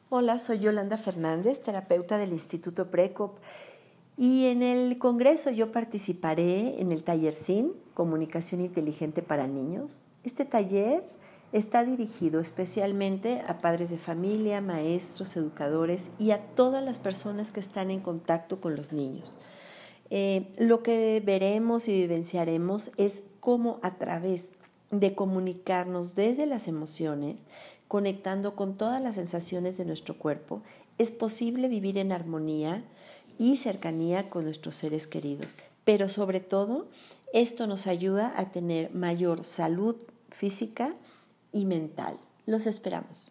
Hola, soy Yolanda Fernández, terapeuta del Instituto Precop, y en el congreso yo participaré en el taller SIN, Comunicación Inteligente para Niños. Este taller está dirigido especialmente a padres de familia, maestros, educadores y a todas las personas que están en contacto con los niños. Lo que veremos y vivenciaremos es cómo a través de comunicarnos desde las emociones, conectando con todas las sensaciones de nuestro cuerpo, es posible vivir en armonía y cercanía con nuestros seres queridos. Pero sobre todo, esto nos ayuda a tener mayor salud física y mental. Los esperamos.